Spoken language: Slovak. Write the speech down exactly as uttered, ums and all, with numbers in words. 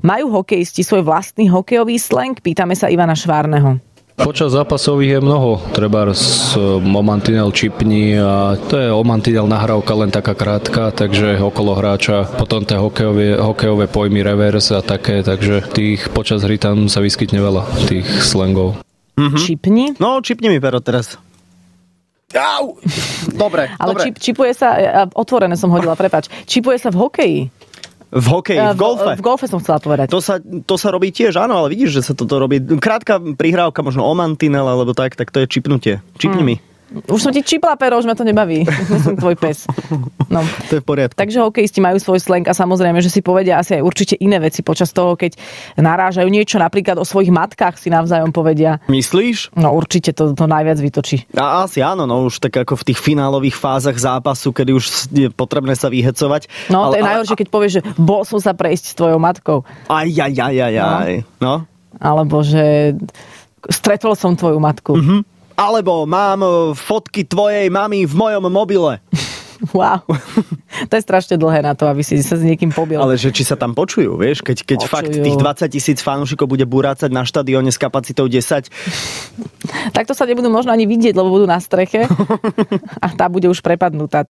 Majú hokejisti svoj vlastný hokejový slang? Pýtame sa Ivana Švárneho. Počas zápasových je mnoho, treba z mantinel čipni a to je o mantinel nahrávka len taká krátka, takže okolo hráča, potom tie hokejové, hokejové pojmy reverse a také, takže tých počas hry tam sa vyskytne veľa tých slangov. Mm-hmm. Čipni? No, čipni mi pero teraz. Au! Dobre, Ale dobre. Čip, čipuje sa, otvorené som hodila, prepáč, čipuje sa v hokeji. V hokeji, v golfe. V, v golfe som chcela povedať. To sa, to sa robí tiež, áno, ale vidíš, že sa toto robí. Krátka prihrávka, možno o mantinel, alebo tak, tak to je čipnutie. Čipni mm. mi. Už som ti čipla, pero už ma to nebaví. Ja som tvoj pes. No. To je v poriadku. Takže hokejisti majú svoj slang a samozrejme, že si povedia asi aj určite iné veci počas toho, keď narážajú niečo, napríklad o svojich matkách si navzájom povedia. Myslíš? No určite to, to najviac vytočí. A asi áno, no už tak ako v tých finálových fázach zápasu, kedy už je potrebné sa vyhecovať. No, to ale, je najhoršie, keď povieš, že bol som sa prejsť s tvojou matkou. Aj, aj, aj, aj, aj. No. Alebo, že stretol som tvoju matku. Mhm. Alebo mám fotky tvojej mamy v mojom mobile. Wow. To je strašne dlhé na to, aby si sa s niekým pobil. Ale že či sa tam počujú, vieš? Keď, keď fakt tých dvadsať tisíc fanúšikov bude burácať na štadióne s kapacitou desať. Tak to sa nebudú možno ani vidieť, lebo budú na streche. A tá bude už prepadnutá.